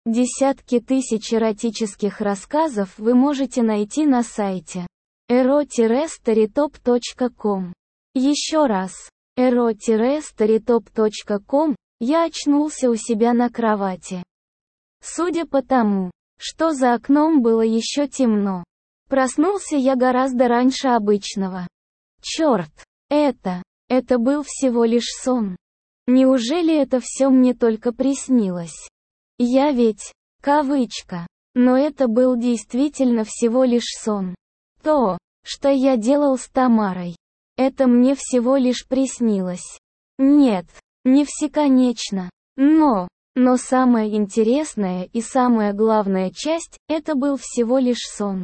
Десятки тысяч эротических рассказов вы можете найти на сайте ero-storytop.com. Еще раз, ero-storytop.com. Я очнулся у себя на кровати. Судя по тому, что за окном было еще темно, проснулся я гораздо раньше обычного. Черт, это был всего лишь сон. Неужели это все мне только приснилось? Я ведь, кавычка, но это был действительно всего лишь сон. То, что я делал с Тамарой, это мне всего лишь приснилось. Нет, не всеконечно. Но самая интересная и самая главная часть, это был всего лишь сон.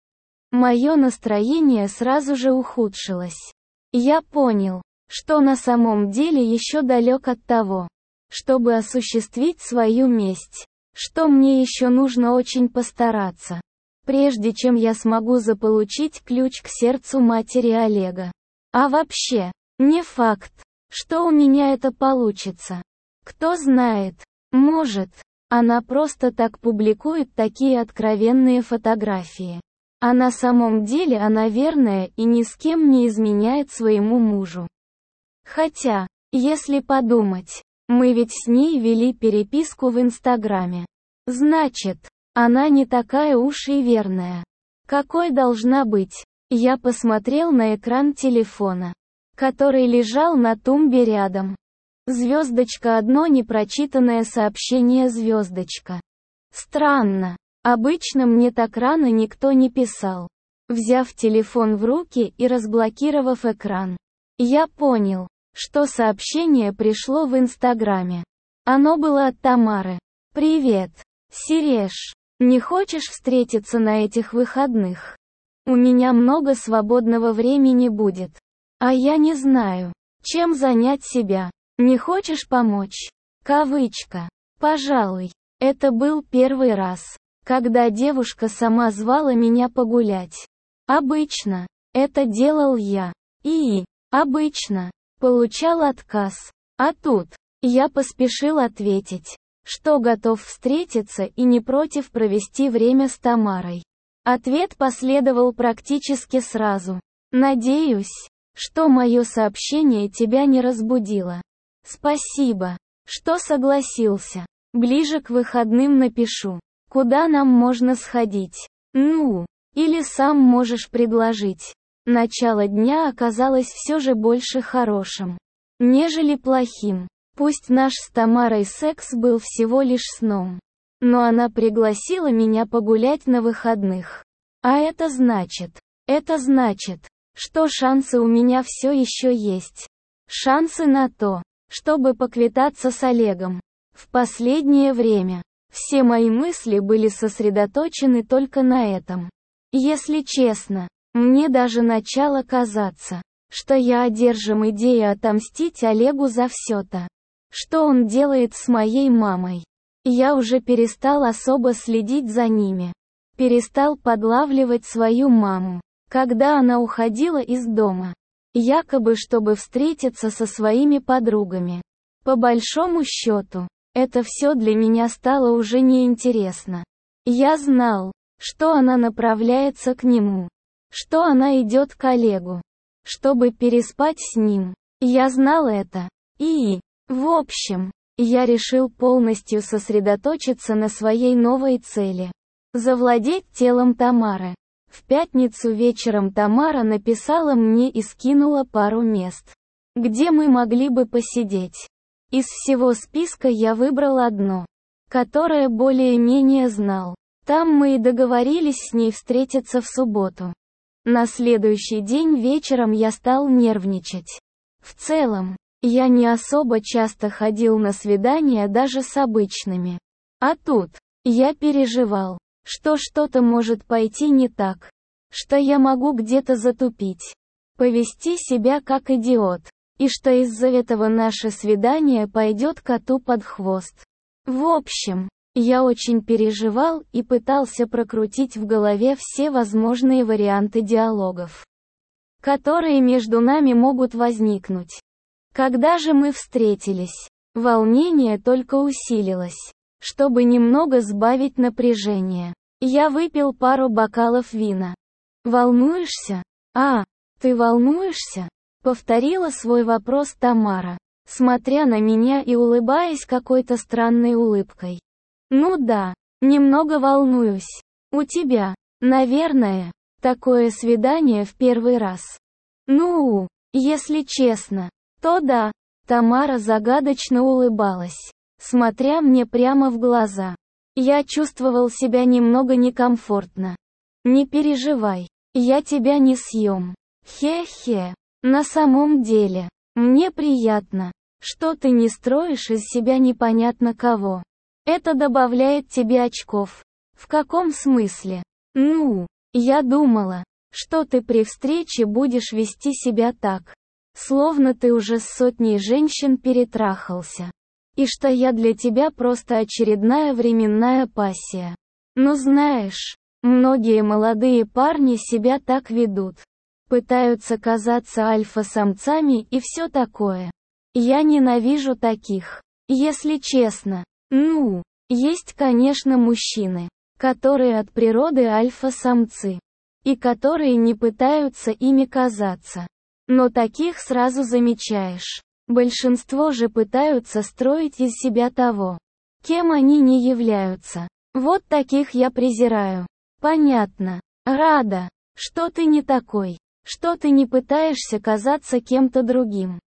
Мое настроение сразу же ухудшилось. Я понял, что на самом деле еще далек от того, чтобы осуществить свою месть, что мне еще нужно очень постараться, прежде чем я смогу заполучить ключ к сердцу матери Олега. А вообще, не факт, что у меня это получится. Кто знает, может, она просто так публикует такие откровенные фотографии. А на самом деле она верная и ни с кем не изменяет своему мужу. Хотя, если подумать, мы ведь с ней вели переписку в Инстаграме. Значит, она не такая уж и верная. Какой должна быть? Я посмотрел на экран телефона, который лежал на тумбе рядом. Звездочка, одно непрочитанное сообщение, звездочка. Странно. Обычно мне так рано никто не писал. Взяв телефон в руки и разблокировав экран, я понял, что сообщение пришло в Инстаграме. Оно было от Тамары. «Привет, Сереж. Не хочешь встретиться на этих выходных? У меня много свободного времени будет. А я не знаю, чем занять себя. Не хочешь помочь?» Кавычка. Пожалуй, это был первый раз, когда девушка сама звала меня погулять. Обычно, это делал я. И, обычно, получал отказ. А тут, я поспешил ответить, что готов встретиться и не против провести время с Тамарой. Ответ последовал практически сразу. «Надеюсь, что мое сообщение тебя не разбудило. Спасибо, что согласился. Ближе к выходным напишу, куда нам можно сходить. Ну, или сам можешь предложить». Начало дня оказалось все же больше хорошим, нежели плохим. Пусть наш с Тамарой секс был всего лишь сном, но она пригласила меня погулять на выходных. А это значит, что шансы у меня все еще есть. Шансы на то, чтобы поквитаться с Олегом. В последнее время все мои мысли были сосредоточены только на этом. Если честно, мне даже начало казаться, что я одержим идеей отомстить Олегу за все то, что он делает с моей мамой. Я уже перестал особо следить за ними. Перестал подлавливать свою маму, когда она уходила из дома, якобы чтобы встретиться со своими подругами. По большому счету, это все для меня стало уже неинтересно. Я знал, что она направляется к нему, что она идет к Олегу, чтобы переспать с ним. Я знал это. И, в общем, я решил полностью сосредоточиться на своей новой цели – завладеть телом Тамары. В пятницу вечером Тамара написала мне и скинула пару мест, где мы могли бы посидеть. Из всего списка я выбрал одно, которое более-менее знал. Там мы и договорились с ней встретиться в субботу. На следующий день вечером я стал нервничать. В целом, я не особо часто ходил на свидания даже с обычными. А тут, я переживал, что что-то может пойти не так, что я могу где-то затупить, повести себя как идиот, и что из-за этого наше свидание пойдет коту под хвост. В общем, я очень переживал и пытался прокрутить в голове все возможные варианты диалогов, которые между нами могут возникнуть. Когда же мы встретились, волнение только усилилось. чтобы немного сбавить напряжение. Я выпил пару бокалов вина. «Волнуешься? А, ты волнуешься?» — повторила свой вопрос Тамара, смотря на меня и улыбаясь какой-то странной улыбкой. «Ну да, немного волнуюсь. У тебя, наверное, такое свидание в первый раз». «Ну, если честно, то да». Тамара загадочно улыбалась, смотря мне прямо в глаза. Я чувствовал себя немного некомфортно. «Не переживай, я тебя не съем. Хе-хе. На самом деле, мне приятно, что ты не строишь из себя непонятно кого. Это добавляет тебе очков». «В каком смысле?» «Ну, я думала, что ты при встрече будешь вести себя так, словно ты уже с сотней женщин перетрахался. И что я для тебя просто очередная временная пассия. Ну знаешь, многие молодые парни себя так ведут. Пытаются казаться альфа-самцами и все такое. Я ненавижу таких. Если честно. Ну, есть, конечно, мужчины, которые от природы альфа-самцы, и которые не пытаются ими казаться. Но таких сразу замечаешь. Большинство же пытаются строить из себя того, кем они не являются. Вот таких я презираю. Понятно. Рада, что ты не такой, что ты не пытаешься казаться кем-то другим.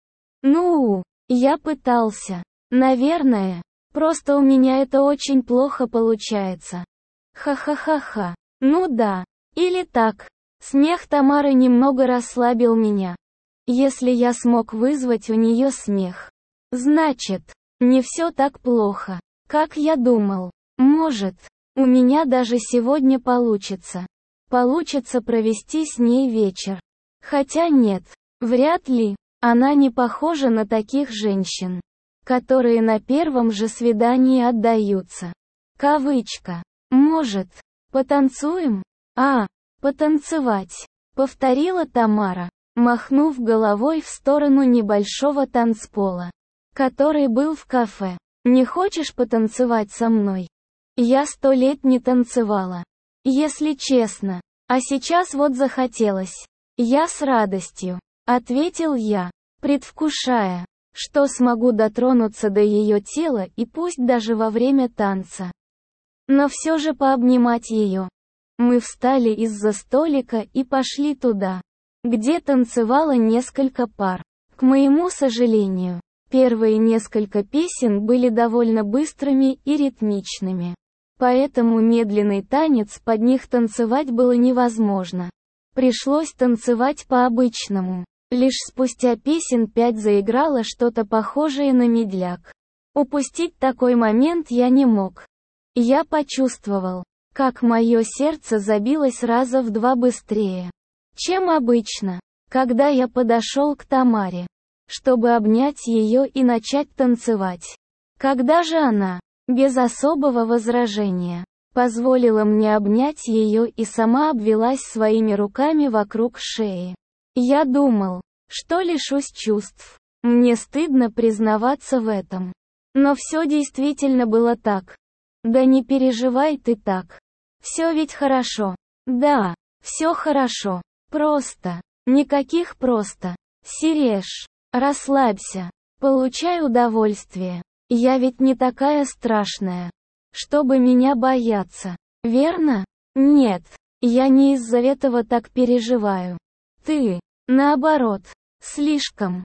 Ну, я пытался. Наверное, просто у меня это очень плохо получается. Ха-ха-ха-ха. Ну да. Или так. Смех Тамары немного расслабил меня. Если я смог вызвать у нее смех, значит, не все так плохо, как я думал. Может, у меня даже сегодня получится. Получится провести с ней вечер. Хотя нет, вряд ли. Она не похожа на таких женщин, которые на первом же свидании отдаются. Кавычка. Может, потанцуем? А, потанцевать, повторила Тамара, махнув головой в сторону небольшого танцпола, который был в кафе. «Не хочешь потанцевать со мной?» Я 100 лет не танцевала. Если честно. А сейчас вот захотелось. «Я с радостью», — ответил я, предвкушая, что смогу дотронуться до ее тела и пусть даже во время танца. Но все же пообнимать ее. Мы встали из-за столика и пошли туда, где танцевало несколько пар. К моему сожалению, первые несколько песен были довольно быстрыми и ритмичными. Поэтому медленный танец под них танцевать было невозможно. Пришлось танцевать по-обычному. Лишь спустя песен 5 заиграло что-то похожее на медляк. Упустить такой момент я не мог. Я почувствовал, как мое сердце забилось раза в 2 быстрее, чем обычно, когда я подошел к Тамаре, чтобы обнять ее и начать танцевать. Когда же она, без особого возражения, позволила мне обнять ее и сама обвелась своими руками вокруг шеи. Я думал, что лишусь чувств. Мне стыдно признаваться в этом. Но все действительно было так. Да не переживай ты так. Все ведь хорошо. Да, все хорошо. Просто. Никаких просто. Сереж, расслабься. Получай удовольствие. Я ведь не такая страшная, чтобы меня бояться. Верно? Нет, я не из-за этого так переживаю. Ты, наоборот, слишком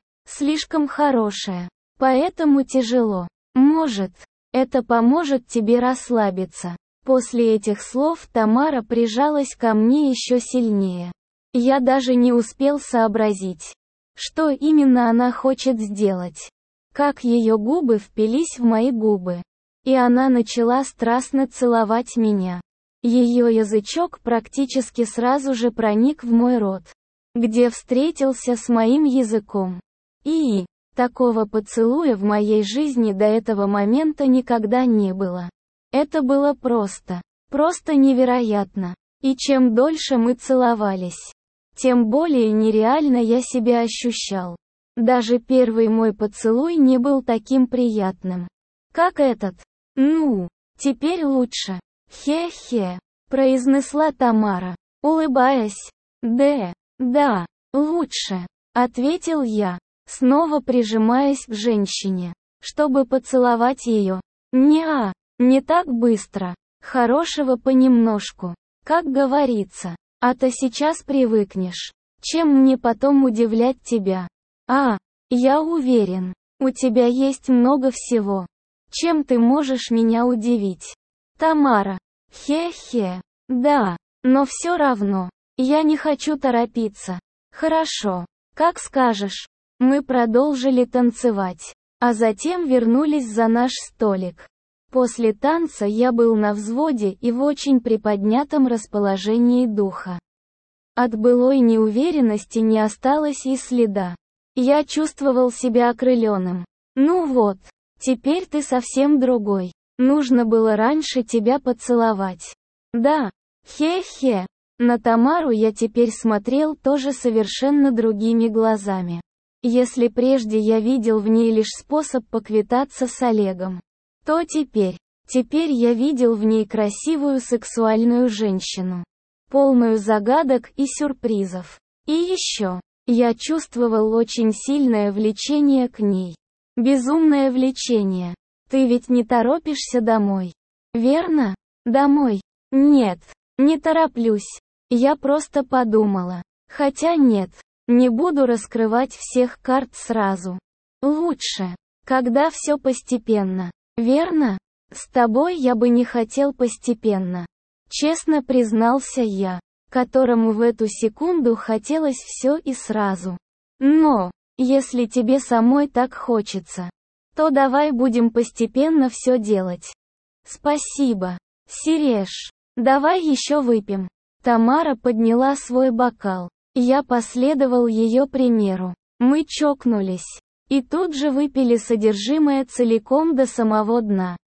хорошая. Поэтому тяжело. Может, это поможет тебе расслабиться. После этих слов Тамара прижалась ко мне еще сильнее. Я даже не успел сообразить, что именно она хочет сделать. Как ее губы впились в мои губы. И она начала страстно целовать меня. Ее язычок практически сразу же проник в мой рот, где встретился с моим языком. И такого поцелуя в моей жизни до этого момента никогда не было. Это было просто невероятно. И чем дольше мы целовались, тем более нереально я себя ощущал. Даже первый мой поцелуй не был таким приятным, как этот. Ну, Теперь лучше. Хе-хе, произнесла Тамара, улыбаясь. Да, лучше, ответил я, снова прижимаясь к женщине, чтобы поцеловать ее. Не так быстро. Хорошего понемножку. Как говорится. А то сейчас привыкнешь. Чем мне потом удивлять тебя? Я уверен, у тебя есть много всего. Чем ты можешь меня удивить? Тамара. Хе-хе. Да, но все равно. Я не хочу торопиться. Хорошо. Как скажешь. Мы продолжили танцевать, а затем вернулись за наш столик. После танца я был на взводе и в очень приподнятом расположении духа. От былой неуверенности не осталось и следа. Я чувствовал себя окрыленным. Ну вот, теперь ты совсем другой. Нужно было раньше тебя поцеловать. Да, хе-хе. На Тамару я теперь смотрел тоже совершенно другими глазами. Если прежде я видел в ней лишь способ поквитаться с Олегом, то теперь я видел в ней красивую сексуальную женщину, полную загадок и сюрпризов. И еще, я чувствовал очень сильное влечение к ней. Безумное влечение. Ты ведь не торопишься домой, верно? Домой? Нет, не тороплюсь. Я просто подумала. Хотя нет, не буду раскрывать всех карт сразу. Лучше, когда все постепенно. Верно? С тобой я бы не хотел постепенно. Честно признался я, которому в эту секунду хотелось все и сразу. Но, если тебе самой так хочется, то давай будем постепенно все делать. Спасибо, Сереж. Давай еще выпьем. Тамара подняла свой бокал. Я последовал ее примеру. Мы чокнулись. И тут же выпили содержимое целиком до самого дна.